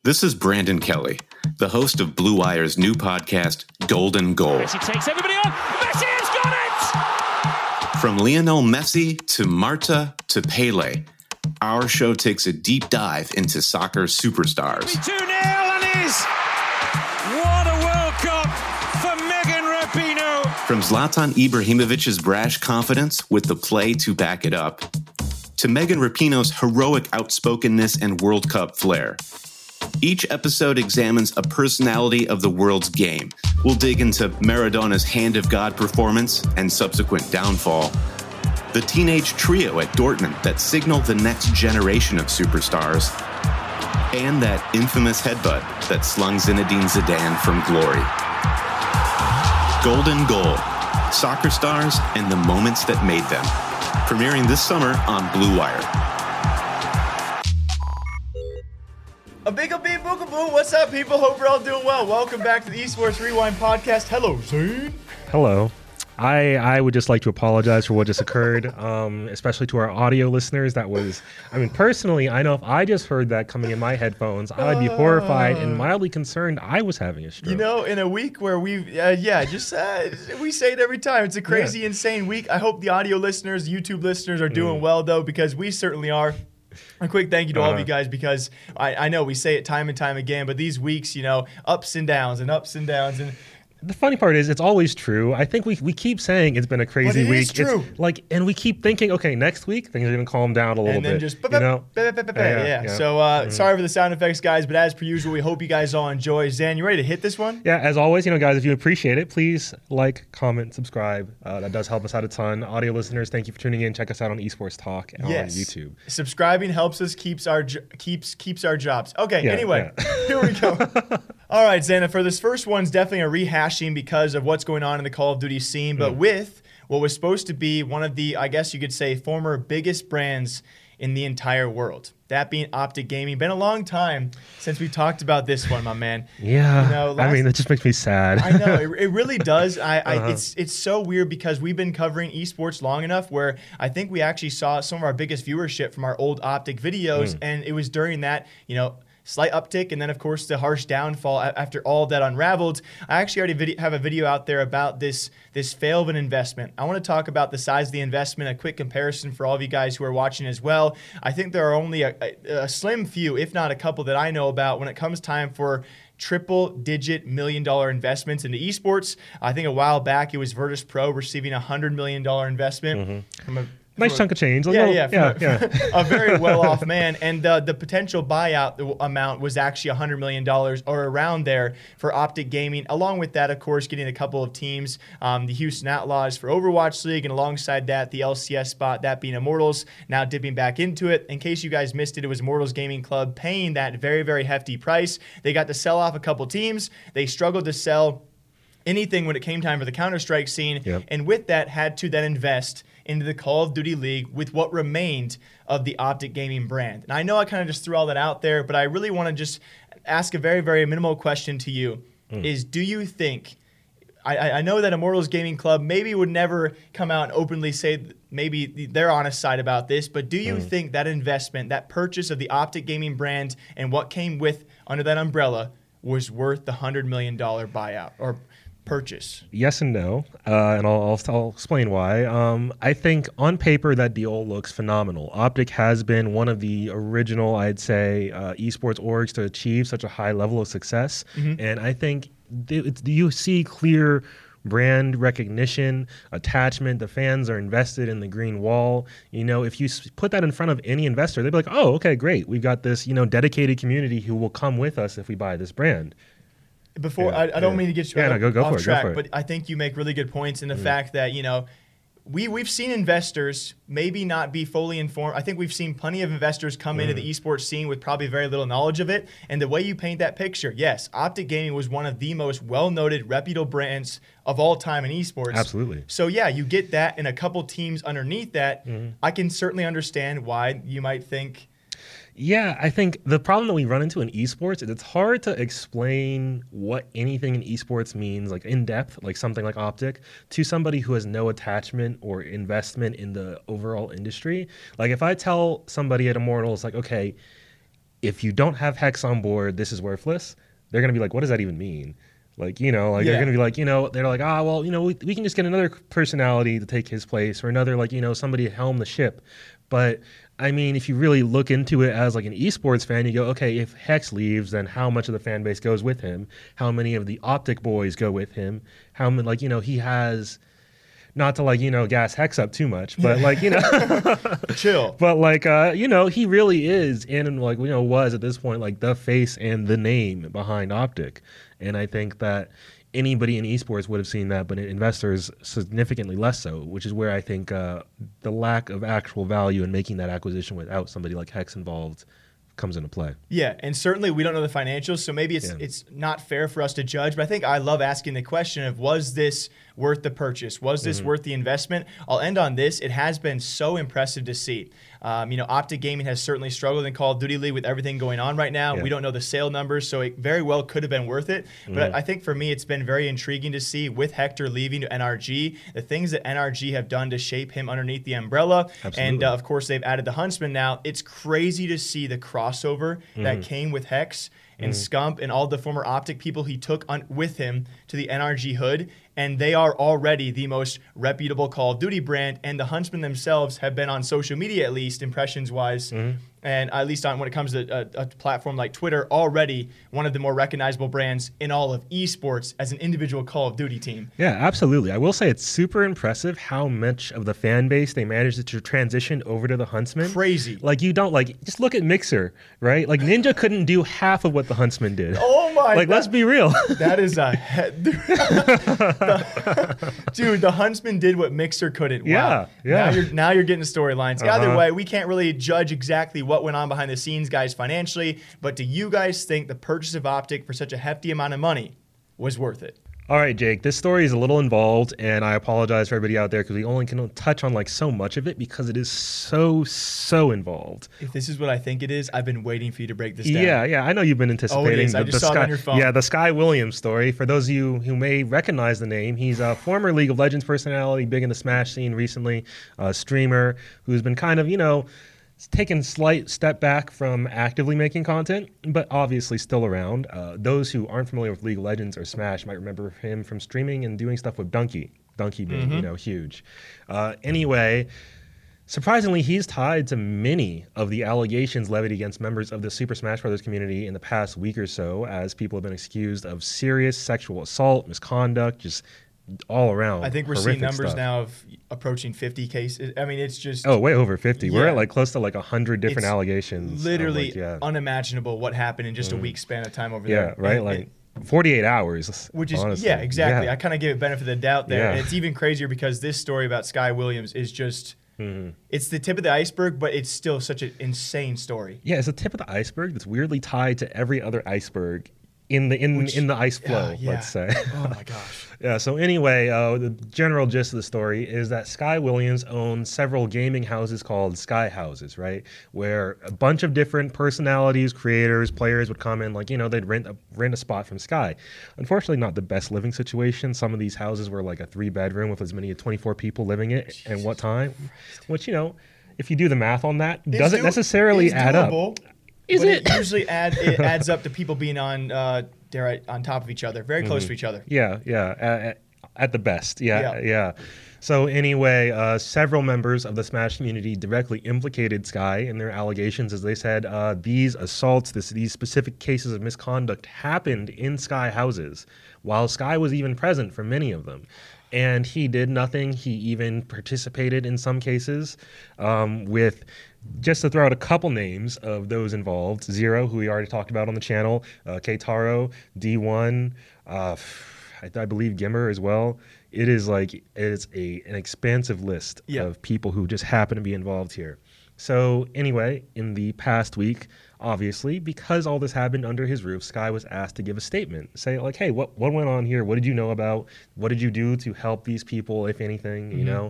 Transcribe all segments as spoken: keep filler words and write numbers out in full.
This is Brandon Kelly, the host of Blue Wire's new podcast, Golden Goal. Messi takes everybody on. Messi has got it! From Lionel Messi to Marta to Pele, our show takes a deep dive into soccer superstars. two nil and is. What a World Cup for Megan Rapinoe. From Zlatan Ibrahimovic's brash confidence with the play to back it up, to Megan Rapinoe's heroic outspokenness and World Cup flair. Each episode examines a personality of the world's game. We'll dig into Maradona's Hand of God performance and subsequent downfall, the teenage trio at Dortmund that signal the next generation of superstars, and that infamous headbutt that slung Zinedine Zidane from glory. Golden Goal, soccer stars and the moments that made them. Premiering this summer on Blue Wire. A big a big boogaboo. What's up, people? Hope we're all doing well. Welcome back to the Esports Rewind podcast. Hello, Zane. Hello. I I would just like to apologize for what just occurred, um, especially to our audio listeners. That was, I mean, personally, I know if I just heard that coming in my headphones, I would be horrified and mildly concerned I was having a stroke. You know, in a week where we, uh, yeah, just uh, we say it every time. It's a crazy, yeah. insane week. I hope the audio listeners, YouTube listeners are doing mm. well, though, because we certainly are. A quick thank you to uh-huh. all of you guys, because I, I know we say it time and time again, but these weeks, you know, ups and downs and ups and downs. And the funny part is it's always true. I think we we keep saying it's been a crazy but it week. Is true. It's like, and we keep thinking, okay, next week things are going to calm down a little and then bit. Just you know? yeah. So uh, mm-hmm. sorry for the sound effects, guys, but as per usual, we hope you guys all enjoy. Zan, you ready to hit this one? Yeah, as always, you know, guys, if you appreciate it, please like, comment, subscribe. Uh, that does help us out a ton. Audio listeners, thank you for tuning in. Check us out on Esports Talk on yes. YouTube. Subscribing helps us keeps our jo- keeps keeps our jobs. Okay, yeah, anyway, yeah. Here we go. All right, Xana, for this first one's definitely a rehashing because of what's going on in the Call of Duty scene, but mm. with what was supposed to be one of the, I guess you could say, former biggest brands in the entire world. That being Optic Gaming. Been a long time since we talked about this one, my man. Yeah, you know, last, I mean, that just makes me sad. I know, it, it really does. I, uh-huh. I, it's it's so weird because we've been covering esports long enough where I think we actually saw some of our biggest viewership from our old Optic videos, mm. and it was during that, you know, slight uptick, and then, of course, the harsh downfall after all of that unraveled. I actually already video, have a video out there about this, this fail of an investment. I want to talk about the size of the investment, a quick comparison for all of you guys who are watching as well. I think there are only a, a, a slim few, if not a couple, that I know about when it comes time for triple-digit million-dollar investments into esports. I think a while back it was Virtus Pro receiving a one hundred million dollars investment mm-hmm. from a Nice chunk of change. A yeah, little, yeah, yeah, a, yeah. a very well-off man. And uh, the potential buyout amount was actually one hundred million dollars or around there for Optic Gaming. Along with that, of course, getting a couple of teams, um, the Houston Outlaws for Overwatch League, and alongside that, the L C S spot, that being Immortals, now dipping back into it. In case you guys missed it, it was Immortals Gaming Club paying that very, very hefty price. They got to sell off a couple teams. They struggled to sell anything when it came time for the Counter-Strike scene, yep. and with that, had to then invest into the Call of Duty League with what remained of the Optic Gaming brand. And I know I kind of just threw all that out there, but I really want to just ask a very, very minimal question to you, mm. is do you think, I, I know that Immortals Gaming Club maybe would never come out and openly say maybe their honest side about this, but do you mm. think that investment, that purchase of the Optic Gaming brand and what came with under that umbrella was worth the one hundred million dollars buyout or purchase? Yes and no, uh, and I'll, I'll, I'll explain why. Um, I think on paper that deal looks phenomenal. Optic has been one of the original, I'd say, uh, esports orgs to achieve such a high level of success, mm-hmm. and I think th- you see clear brand recognition, attachment. The fans are invested in the green wall. You know, if you put that in front of any investor, they'd be like, "Oh, okay, great. We've got this, you know, dedicated community who will come with us if we buy this brand." Before yeah, I, I don't yeah. mean to get you yeah, no, go, go off for it, track, go for it. but I think you make really good points in the mm. fact that, you know, we, we've seen investors maybe not be fully informed. I think we've seen plenty of investors come mm. into the esports scene with probably very little knowledge of it. And the way you paint that picture, yes, Optic Gaming was one of the most well-noted, reputable brands of all time in esports. Absolutely. So, yeah, you get that and a couple teams underneath that. Mm. I can certainly understand why you might think, yeah, I think the problem that we run into in esports is it's hard to explain what anything in esports means, like in depth, like something like Optic, to somebody who has no attachment or investment in the overall industry. Like if I tell somebody at Immortals, like, okay, if you don't have Hex on board, this is worthless. They're going to be like, what does that even mean? Like, you know, like Yeah. they're going to be like, you know, they're like, ah, well, you know, we, we can just get another personality to take his place or another, like, you know, somebody to helm the ship. But I mean, if you really look into it as like an esports fan, you go, okay, if Hex leaves, then how much of the fan base goes with him? How many of the Optic boys go with him? How many, like, you know, he has, not to like, you know, gas Hex up too much, but like, you know, Chill. but like, uh, you know, he really is and like, you know, was at this point, like the face and the name behind Optic. And I think that anybody in esports would have seen that, but investors significantly less so, which is where I think uh, the lack of actual value in making that acquisition without somebody like Hex involved comes into play. Yeah, and certainly we don't know the financials, so maybe it's Yeah. it's not fair for us to judge. But I think I love asking the question of, was this worth the purchase? Was this Mm-hmm. worth the investment? I'll end on this. It has been so impressive to see. Um, you know, Optic Gaming has certainly struggled in Call of Duty League with everything going on right now. Yeah. We don't know the sale numbers, so it very well could have been worth it. But Mm-hmm. I think for me, it's been very intriguing to see with Hector leaving to N R G, the things that N R G have done to shape him underneath the umbrella. Absolutely. And uh, of course, they've added the Huntsman now. It's crazy to see the crossover that came with Hex and Scump and all the former Optic people he took on with him to the N R G hood. And they are already the most reputable Call of Duty brand. And the Huntsmen themselves have been on social media, at least impressions-wise, and at least on when it comes to a, a platform like Twitter, already one of the more recognizable brands in all of esports as an individual Call of Duty team. Yeah, absolutely. I will say it's super impressive how much of the fan base they managed to transition over to the Huntsman. Crazy. Like, you don't, like, just look at Mixer, right? Like, Ninja couldn't do half of what the Huntsman did. Oh my Like, God. let's be real. That is a head. Dude, the Huntsman did what Mixer couldn't. Wow. Yeah, yeah. Now you're, now you're getting storylines. Either Uh-huh. way, we can't really judge exactly what went on behind the scenes, guys, financially. But do you guys think the purchase of Optic for such a hefty amount of money was worth it? All right, Jake, this story is a little involved, and I apologize for everybody out there because we only can touch on like so much of it because it is so, so involved. If this is what I think it is, I've been waiting for you to break this down. Yeah, yeah, I know you've been anticipating is. I just saw it Sky, on your phone. Yeah, the Sky Williams story. For those of you who may recognize the name, he's a former League of Legends personality, big in the Smash scene recently, a streamer who's been kind of, you know, taken a slight step back from actively making content, but obviously still around. Uh, those who aren't familiar with League of Legends or Smash might remember him from streaming and doing stuff with Donkey. Donkey being, you know, huge. Uh, anyway, surprisingly, he's tied to many of the allegations levied against members of the Super Smash Bros. Community in the past week or so, as people have been accused of serious sexual assault, misconduct, just all around. I think we're horrific seeing numbers stuff. now of approaching fifty cases. I mean, it's just Oh, way over fifty. We're Yeah. at like close to like one hundred different It's allegations. of, literally like, yeah. unimagineable what happened in just a week span of time over yeah, there. right? And- Like and- forty-eight hours. Which is, honestly. yeah, exactly. Yeah. I kind of give it benefit of the doubt there. Yeah. And it's even crazier because this story about Sky Williams is just, Mm-hmm. it's the tip of the iceberg, but it's still such an insane story. Yeah, it's the tip of the iceberg that's weirdly tied to every other iceberg in the in in the ice flow, yeah. let's say. Oh my gosh. Yeah, so anyway, uh, the general gist of the story is that Sky Williams owns several gaming houses called Sky Houses, right? Where a bunch of different personalities, creators, players would come in, like, you know, they'd rent a, rent a spot from Sky. Unfortunately, not the best living situation. Some of these houses were like a three bedroom with as many as twenty-four people living it at what time, which, you know, if you do the math on that, It's doesn't do- necessarily it's add doable, up. Is but it? it usually add, it adds up to people being on, uh, dare I, on top of each other, very close Mm-hmm. to each other. Yeah, yeah, at, at the best. Yeah, Yeah. yeah. So anyway, uh, several members of the Smash community directly implicated Sky in their allegations, as they said uh, these assaults, this, these specific cases of misconduct happened in Sky houses, while Sky was even present for many of them. And he did nothing. He even participated in some cases um, with, just to throw out a couple names of those involved, Zero, who we already talked about on the channel, uh, Keitaro, D one, uh, I, I believe Gimmer as well. It is like, it's a an expansive list Yeah. of people who just happen to be involved here. So anyway, in the past week, obviously, because all this happened under his roof, Sky was asked to give a statement. Say like, hey, what, what went on here? What did you know about? What did you do to help these people, if anything, you know?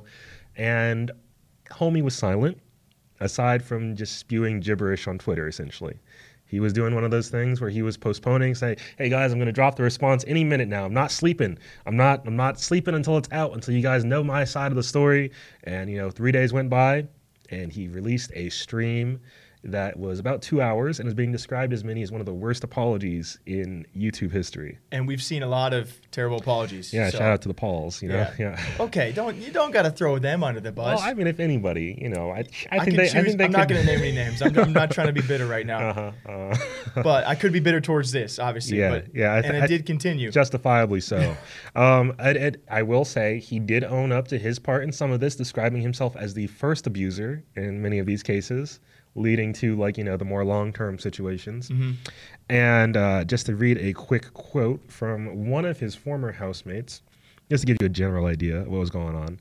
And homie was silent, aside from just spewing gibberish on Twitter, essentially. He was doing one of those things where he was postponing, saying, hey guys, I'm gonna drop the response any minute now. I'm not sleeping. I'm not I'm not sleeping until it's out, until you guys know my side of the story. And you know, three days went by and he released a stream that was about two hours and is being described as many as one of the worst apologies in YouTube history. And we've seen a lot of terrible apologies. Yeah, so. shout out to the Pauls, you know. Yeah. yeah. Okay, don't you don't got to throw them under the bus. Well, I mean, if anybody, you know, I, I I think can they. choose, I think they I'm could, not going to name any names. I'm, I'm not trying to be bitter right now. Uh-huh, uh, But I could be bitter towards this, obviously. Yeah, but, yeah, I th- and it I- did continue. Justifiably so. um, I, I, I will say he did own up to his part in some of this, describing himself as the first abuser in many of these cases, leading to, like, you know, the more long-term situations. Mm-hmm. And uh, just to read a quick quote from one of his former housemates, just to give you a general idea of what was going on.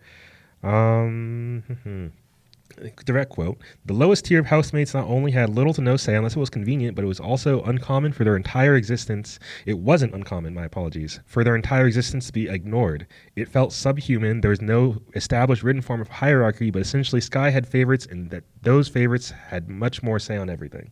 Um, direct quote, "The lowest tier of housemates not only had little to no say unless it was convenient, but it was also uncommon for their entire existence. It wasn't uncommon, my apologies, for their entire existence to be ignored. It felt subhuman. There was no established written form of hierarchy, but essentially Sky had favorites and that those favorites had much more say on everything."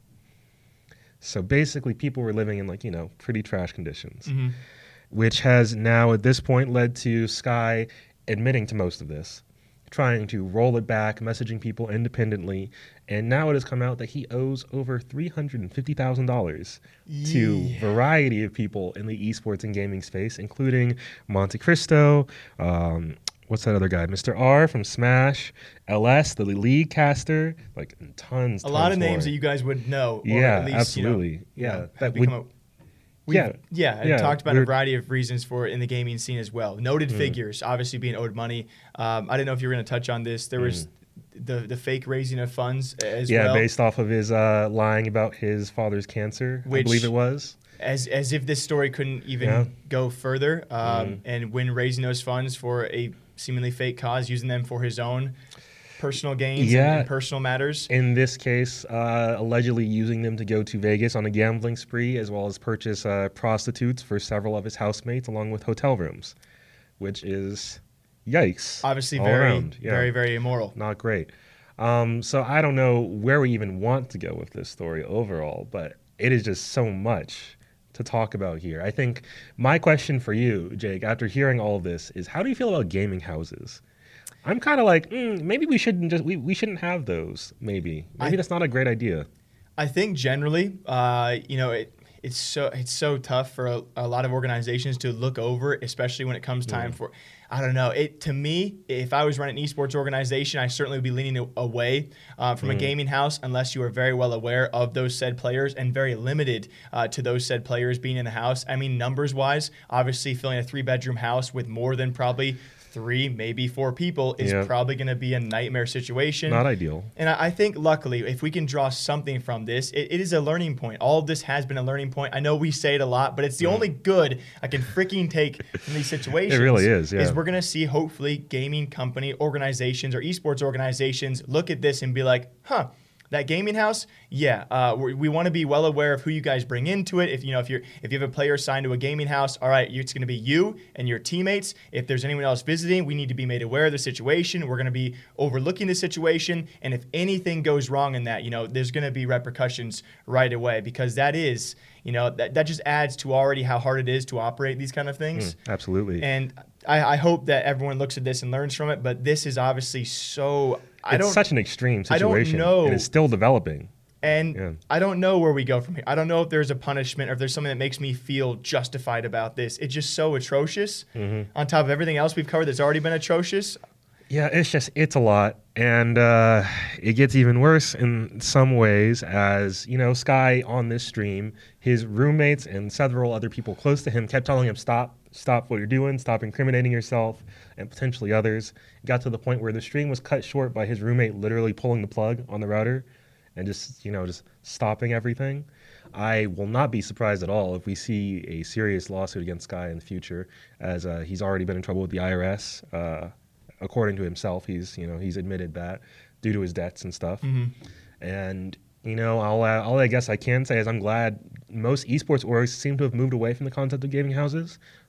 So basically people were living in, like, you know, pretty trash conditions, Mm-hmm. which has now at this point led to Sky admitting to most of this, trying to roll it back, messaging people independently, and now it has come out that he owes over three hundred fifty thousand dollars to Yeah. a variety of people in the esports and gaming space, including Monte Cristo, um, what's that other guy, Mister R from Smash, L S, the league caster, like tons, A lot tons of names more. that you guys would know. Or Yeah, at least, absolutely. You know, Yeah, you know, that have would- become a- We've- Yeah, yeah, and yeah, talked about a we're- variety of reasons for it in the gaming scene as well. Noted Mm. figures, obviously being owed money. Um, I didn't know if you were going to touch on this. There was the the fake raising of funds as Mm. yeah, well. based off of his uh, lying about his father's cancer, I Which- believe it was. as as if this story couldn't even Yeah. go further. Um, Mhm. And when raising those funds for a seemingly fake cause, using them for his own personal gains Yeah. and, and personal matters. In this case, uh, allegedly using them to go to Vegas on a gambling spree, as well as purchase uh, prostitutes for several of his housemates, along with hotel rooms, which is yikes. Obviously, all very, around. Yeah. very, very immoral. Not great. Um, so I don't know where we even want to go with this story overall, but it is just so much to talk about here. I think my question for you, Jake, after hearing all of this, is how do you feel about gaming houses? I'm kind of like, mm, maybe we shouldn't just we, we shouldn't have those. Maybe maybe I- that's not a great idea. I think generally, uh, you know, it, it's so it's so tough for a, a lot of organizations to look over, especially when it comes time for. I don't know. It to me, if I was running an esports organization, I certainly would be leaning a- away uh, from a gaming house unless you are very well aware of those said players and very limited uh, to those said players being in the house. I mean, numbers wise, obviously filling a three bedroom house with more than probably three, maybe four people is Yeah. probably going to be a nightmare situation. Not ideal. And I I think, luckily, if we can draw something from this, it, it is a learning point. All of this has been a learning point. I know we say it a lot, but it's the only good I can freaking take from these situations. It really is, yeah. Is we're going to see, hopefully, gaming company organizations or esports organizations look at this and be like, huh, that gaming house, yeah, uh, we, we want to be well aware of who you guys bring into it. If you know, if you're if you have a player signed to a gaming house, all right, it's going to be you and your teammates. If there's anyone else visiting, we need to be made aware of the situation. We're going to be overlooking the situation, and if anything goes wrong in that, you know, there's going to be repercussions right away because that is, you know, that that just adds to already how hard it is to operate these kind of things. Mm, absolutely. And I, I hope that everyone looks at this and learns from it. But this is obviously so. I it's don't. such an extreme I don't situation. know. And it's still developing. And Yeah. I don't know where we go from here. I don't know if there's a punishment or if there's something that makes me feel justified about this. It's just so atrocious. Mm-hmm. On top of everything else we've covered that's already been atrocious. Yeah, it's just, it's a lot. And uh, it gets even worse in some ways as, you know, Sky on this stream, his roommates and several other people close to him kept telling him, stop, stop what you're doing, stop incriminating yourself and potentially others. It got to the point where the stream was cut short by his roommate literally pulling the plug on the router and just, you know, just stopping everything. I will not be surprised at all if we see a serious lawsuit against Sky in the future, as uh, he's already been in trouble with the I R S. Uh, according to himself, he's you know he's admitted that due to his debts and stuff. Mm-hmm. And you know, all I, all I guess I can say is I'm glad most esports orgs seem to have moved away from the concept of gaming houses.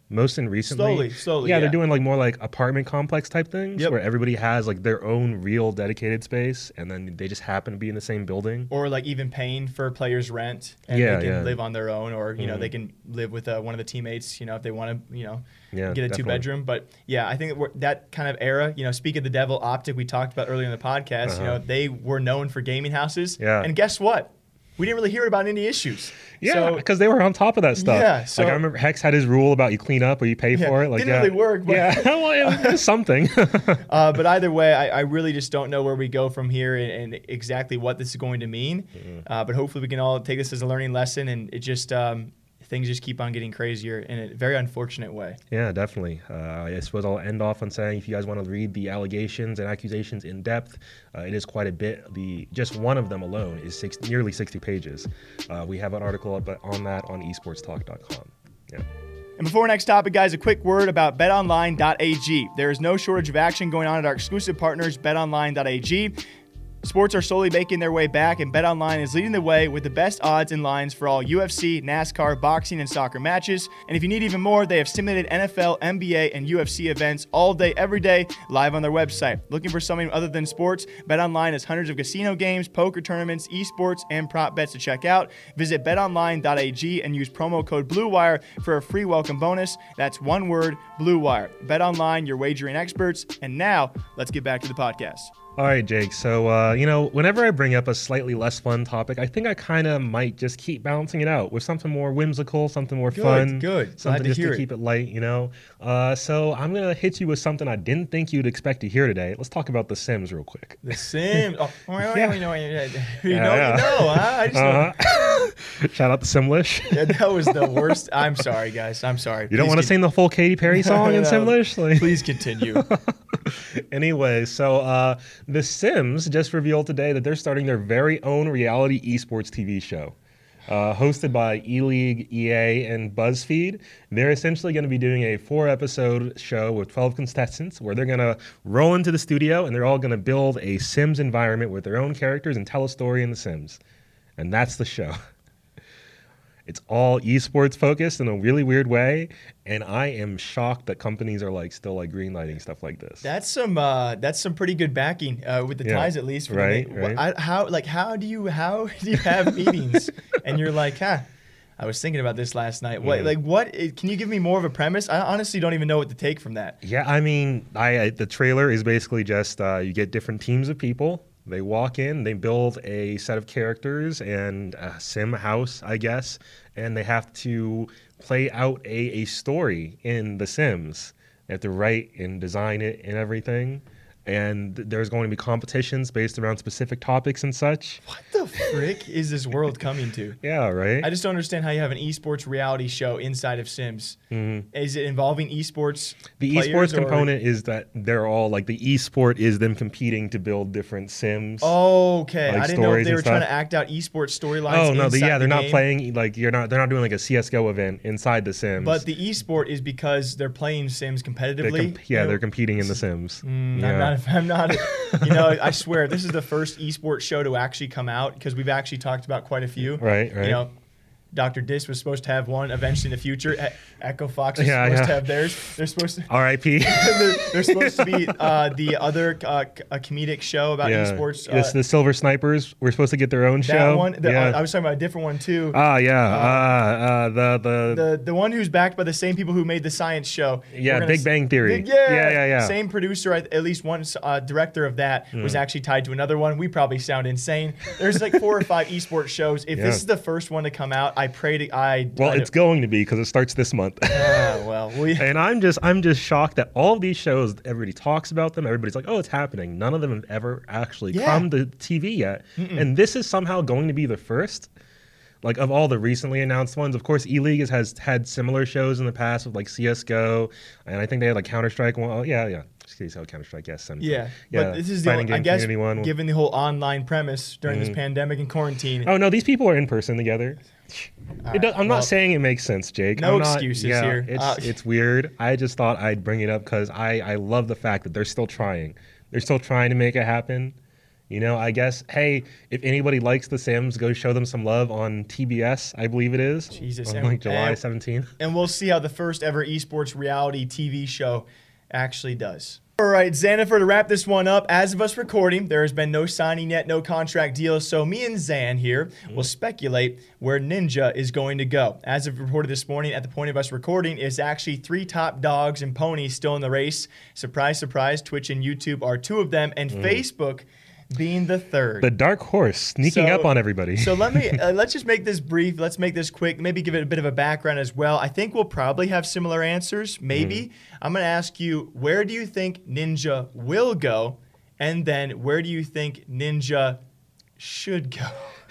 most in recently. Slowly, slowly, Yeah, yeah. they're doing like more like apartment complex type things Yep. where everybody has like their own real dedicated space, and then they just happen to be in the same building. Or like even paying for players' rent, and Yeah, they can yeah. live on their own, or you know Mhm. they can live with uh, one of the teammates. You know if they want to, you know, Yeah, get a definitely. two bedroom. But yeah, I think that, we're, that kind of era. You know, speak of the devil, Optic, we talked about earlier in the podcast. You Uh-huh. know, they were known for gaming houses. Yeah. And guess what? We didn't really hear about any issues. Yeah, So, because they were on top of that stuff. Yeah, so- like I remember Hex had his rule about you clean up or you pay Yeah, for it. Like didn't yeah, really work, but- yeah, well, it was something. uh, but either way, I, I really just don't know where we go from here and, and exactly what this is going to mean. Mm-hmm. Uh, but hopefully, we can all take this as a learning lesson, and it just um, things just keep on getting crazier in a very unfortunate way. Yeah, definitely. Uh, I suppose I'll end off on saying if you guys want to read the allegations and accusations in depth, uh, it is quite a bit. The just one of them alone is six, nearly sixty pages. Uh, we have an article up on that on esports talk dot com. Yeah. And before our next topic, guys, a quick word about bet online dot a g. There is no shortage of action going on at our exclusive partners, bet online dot a g. Sports are slowly making their way back, and BetOnline is leading the way with the best odds and lines for all U F C, NASCAR, boxing, and soccer matches. And if you need even more, they have simulated N F L, N B A, and U F C events all day, every day, live on their website. Looking for something other than sports? BetOnline has hundreds of casino games, poker tournaments, esports, and prop bets to check out. Visit bet online dot a g and use promo code BlueWire for a free welcome bonus. That's one word, BlueWire. BetOnline, your wagering experts. And now, let's get back to the podcast. All right, Jake. So, uh, you know, whenever I bring up a slightly less fun topic, I think I kind of might just keep balancing it out with something more whimsical, something more Good, fun. good. Glad Something to just hear to it. keep it light, you know? Uh, so I'm going to hit you with something I didn't think you'd expect to hear today. Let's talk about The Sims real quick. The Sims. Oh, well, Yeah. you know, you know, you Yeah, know, yeah. you know, huh? I just Uh-huh. Shout out to Simlish. Yeah, that was the worst. I'm sorry, guys. I'm sorry. You don't Please want to con- sing the full Katy Perry song in No. Simlish? Like- Please continue. Anyway, so uh, The Sims just revealed today that they're starting their very own reality esports T V show. Uh, hosted by E-League, E A, and BuzzFeed. They're essentially going to be doing a four-episode show with twelve contestants where they're going to roll into the studio and they're all going to build a Sims environment with their own characters and tell a story in The Sims. And that's the show. It's all esports focused in a really weird way, and I am shocked that companies are like still like greenlighting stuff like this. That's some. Uh, that's some pretty good backing uh, with the Yeah. ties, at least. For Right, the, right. I, how like how do you how do you have meetings and you're like, huh? I was thinking about this last night. What Yeah. like what? Can you give me more of a premise? I honestly don't even know what to take from that. Yeah, I mean, I, I the trailer is basically just uh, you get different teams of people. They walk in, they build a set of characters and a sim house, I guess, and they have to play out a, a story in The Sims. They have to write and design it and everything. And there's going to be competitions based around specific topics and such. What the frick is this world coming to? Yeah, right? I just don't understand how you have an esports reality show inside of Sims. Mm-hmm. Is it involving esports? The players, esports or- component is that they're all like the esport is them competing to build different Sims. Okay, like I didn't know if stories they and were trying stuff. to act out esports storylines. Oh no! The, inside yeah, the they're not game. playing like you're not. They're not doing like a C S G O event inside The Sims. But the esport is because they're playing Sims They're competitively. comp- yeah, you know? they're competing in The Sims. Mm, yeah. I'm not. I'm not. You know, I swear this is the first esports show to actually come out because we've actually talked about quite a few. Right, right. You know, Doctor Dis was supposed to have one eventually in the future. E- Echo Fox is Yeah, supposed yeah. to have theirs. They're supposed to. R I P they're, they're supposed to be uh, the other uh, c- a comedic show about yeah, esports. It's Uh, the Silver Snipers. We're supposed to get their own that show. one. The, yeah. I was talking about a different one too. ah, yeah. Uh, uh, the the, the the one who's backed by the same people who made the science show. Yeah, We're gonna Big s- Bang Theory. Big- yeah, Yeah, yeah, yeah. Same producer, at at least one uh, director of that Hmm. was actually tied to another one. We probably sound insane. There's like four or five esports shows. If Yeah. this is the first one to come out, I pray to I. well, I it's going to be because it starts this month. Ah, well, we. And I'm just I'm just shocked that all of these shows, everybody talks about them. Everybody's like, oh, it's happening. None of them have ever actually Yeah. come to T V yet. And this is somehow going to be the first. Like of all the recently announced ones, of course, E-League has, has had similar shows in the past with like C S G O, and I think they had like Counter Strike one. Oh yeah, yeah, C S G O, Counter Strike, yes. And, Yeah, yeah. but this is the Fighting only, I Game guess, Community one. given the whole online premise during this pandemic and quarantine. Oh no, these people are in person together. It does, I'm well, not saying it makes sense, Jake. no I'm not- excuses yeah, here. It's Uh, it's weird. I just thought I'd bring it up because I I love the fact that they're still trying. They're still trying to make it happen, You know, I guess, hey, if anybody likes The Sims, go show them some love on T B S, I believe it is. Jesus. On And- like July and- seventeenth. And we'll see how the first ever esports reality T V show actually does. All right, Xanafer, to wrap this one up, as of us recording, there has been no signing yet, no contract deal, so me and Zan here will speculate where Ninja is going to go. As of reported this morning, at the point of us recording, is actually three top dogs and ponies still in the race. Surprise, surprise, Twitch and YouTube are two of them, and Facebook being the third. The dark horse sneaking So- up on everybody. So let me uh, let's just make this brief. Let's make this quick. Maybe give it a bit of a background as well. I think we'll probably have similar answers. Maybe Mm. I'm going to ask you, where do you think Ninja will go, and then where do you think Ninja should go?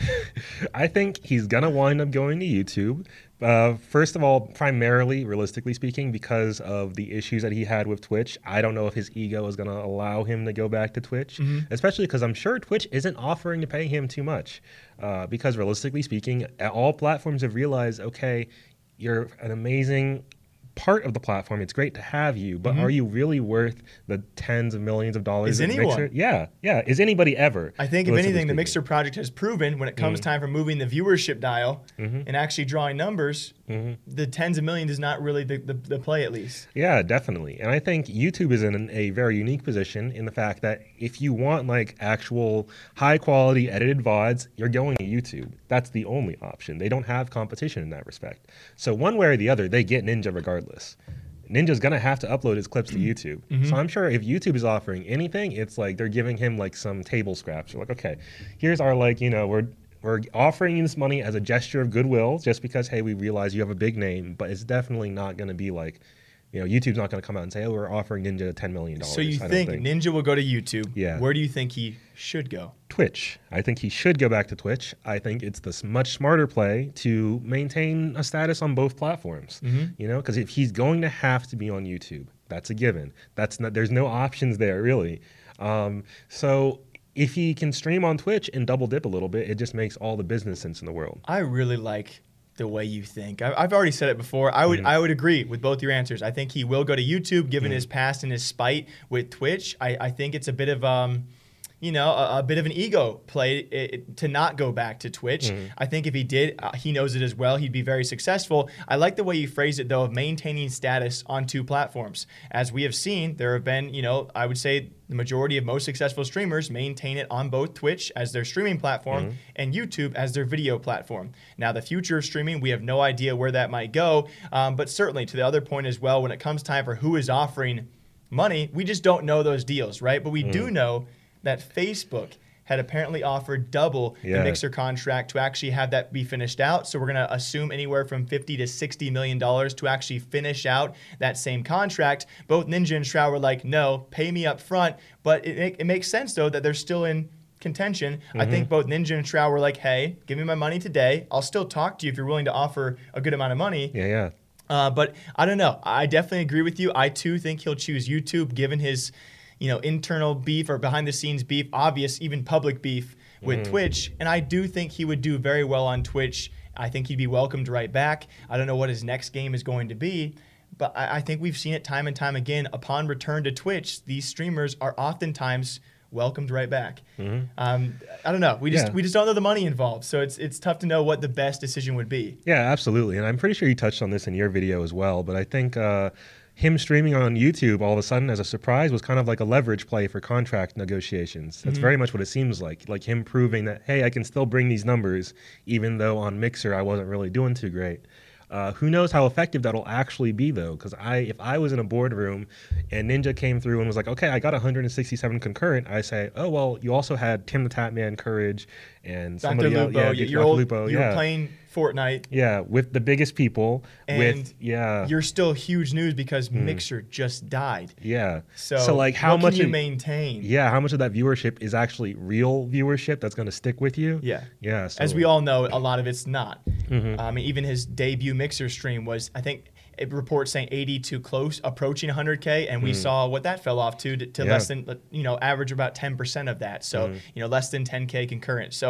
I think he's gonna wind up going to YouTube. Uh, first of all, primarily, realistically speaking, because of the issues that he had with Twitch. I don't know if his ego is gonna allow him to go back to Twitch, especially because I'm sure Twitch isn't offering to pay him too much. Uh, because realistically speaking, all platforms have realized, okay, you're an amazing part of the platform. It's great to have you, but are you really worth the tens of millions of dollars? Is that anyone? Mixer? Yeah, yeah. Is anybody ever? I think, if realistically anything, the speaking. Mixer project has proven when it comes time for moving the viewership dial and actually drawing numbers, the tens of millions is not really the, the, the play, at least. Yeah, definitely. And I think YouTube is in a very unique position in the fact that if you want like actual high quality edited V O Ds, you're going to YouTube. That's the only option. They don't have competition in that respect. So one way or the other, they get Ninja regardless. Ninja's gonna have to upload his clips to YouTube. So I'm sure if YouTube is offering anything, it's like they're giving him like some table scraps. They're like, okay, here's our like, you know, we're we're offering you this money as a gesture of goodwill, just because hey, we realize you have a big name, but it's definitely not gonna be like, you know, YouTube's not gonna come out and say, oh, we're offering Ninja ten million dollars. So you I don't think, Ninja will go to YouTube? Yeah. Where do you think he should go? Twitch. I think he should go back to Twitch. I think it's this much smarter play to maintain a status on both platforms. You know, because if he's going to have to be on YouTube, that's a given. That's not. There's no options there really. Um, so if he can stream on Twitch and double dip a little bit, it just makes all the business sense in the world. I really like the way you think. I, I've already said it before. I would Mm-hmm. I would agree with both your answers. I think he will go to YouTube, given his past and his spite with Twitch. I, I think it's a bit of um, you know, a, a bit of an ego play it, to not go back to Twitch. I think if he did, uh, he knows it as well. He'd be very successful. I like the way you phrased it, though, of maintaining status on two platforms. As we have seen, there have been, you know, I would say the majority of most successful streamers maintain it on both Twitch as their streaming platform and YouTube as their video platform. Now, the future of streaming, we have no idea where that might go. Um, but certainly, to the other point as well, when it comes time for who is offering money, we just don't know those deals, right? But we do know that Facebook had apparently offered double Yeah. the Mixer contract to actually have that be finished out. So we're going to assume anywhere from fifty to sixty million dollars to actually finish out that same contract. Both Ninja and Shroud were like, no, pay me up front. But it, it, it makes sense, though, that they're still in contention. I think both Ninja and Shroud were like, hey, give me my money today. I'll still talk to you if you're willing to offer a good amount of money. Yeah, yeah. Uh, but I don't know. I definitely agree with you. I, too, think he'll choose YouTube, given his, you know, internal beef or behind the scenes beef, obvious, even public beef with Twitch. And I do think he would do very well on Twitch. I think he'd be welcomed right back. I don't know what his next game is going to be, but I, I think we've seen it time and time again. Upon return to Twitch, these streamers are oftentimes welcomed right back. Um, I don't know. We just Yeah. we just don't know the money involved, so it's it's tough to know what the best decision would be. Yeah, absolutely. And I'm pretty sure you touched on this in your video as well, but I think uh, him streaming on YouTube all of a sudden as a surprise was kind of like a leverage play for contract negotiations. That's very much what it seems like. Like him proving that, hey, I can still bring these numbers, even though on Mixer I wasn't really doing too great. Uh, who knows how effective that'll actually be, though? Because I, if I was in a boardroom and Ninja came through and was like, okay, I got one hundred sixty-seven concurrent, I say, oh, well, you also had Tim the Tatman Courage and Doctor somebody else. Lupo, Yeah, you're Doctor old, Lupo, you yeah. were playing Fortnite. Yeah, with the biggest people. And with, yeah. you're still huge news because Mixer just died. Yeah. So, like, how what much can you of- maintain? Yeah, how much of that viewership is actually real viewership that's going to stick with you? Yeah. Yeah. So, As we all know, a lot of it's not. Mm-hmm. Um, even his debut Mixer stream was, I think, it reports saying eighty to close, approaching one hundred K, and we saw what that fell off to, to, to Mm. Yeah. less than, you know, average about ten percent of that. So, Mm. you know, less than ten K concurrent. So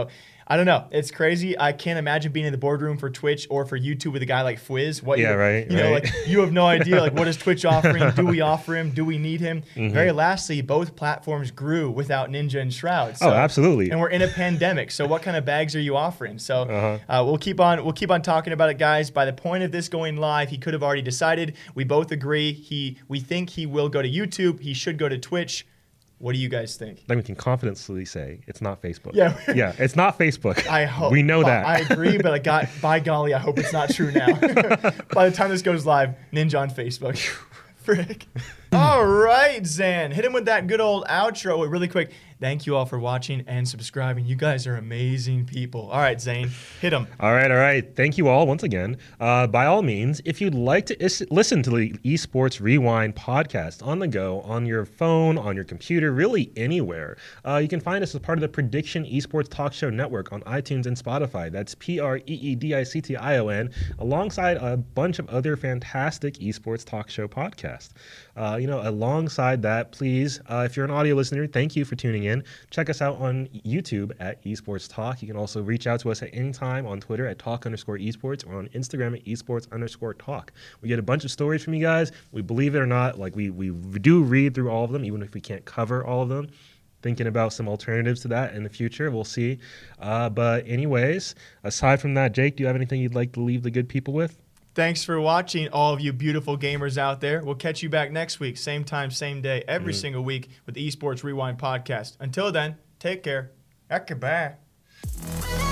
I don't know. It's crazy. I can't imagine being in the boardroom for Twitch or for YouTube with a guy like Fwiz. What yeah, you, right. You know, right. like you have no idea. Like, what is Twitch offering? Do we offer him? Do we need him? Mm-hmm. Very lastly, both platforms grew without Ninja and Shroud. So, oh, absolutely. And we're in a pandemic. So, what kind of bags are you offering? So, uh-huh. uh, we'll keep on. We'll keep on talking about it, guys. By the point of this going live, he could have already decided. We both agree. He, we think he will go to YouTube. He should go to Twitch. What do you guys think? Then we can confidently say it's not Facebook. Yeah, yeah, it's not Facebook. I hope we know well, that. I agree, but I got by golly, I hope it's not true now. By the time this goes live, Ninja on Facebook. Frick. All right, Zan, hit him with that good old outro. Really quick. Thank you all for watching and subscribing. You guys are amazing people. All right, Zane, hit him. All right, all right. Thank you all once again. Uh, by all means, if you'd like to is- listen to the Esports Rewind podcast on the go, on your phone, on your computer, really anywhere, uh, you can find us as part of the Prediction Esports Talk Show Network on iTunes and Spotify. That's P R E E D I C T I O N, alongside a bunch of other fantastic esports talk show podcasts. Uh, you know, alongside that, please, uh, if you're an audio listener, thank you for tuning in. Check us out on YouTube at Esports Talk. You can also reach out to us at any time on Twitter at talk underscore esports or on Instagram at esports underscore talk. We get a bunch of stories from you guys. We believe it or not, like we, we do read through all of them, even if we can't cover all of them. Thinking about some alternatives to that in the future. We'll see. Uh, but anyways, aside from that, Jake, do you have anything you'd like to leave the good people with? Thanks for watching, all of you beautiful gamers out there. We'll catch you back next week, same time, same day, every mm. single week with the Esports Rewind podcast. Until then, take care. Goodbye.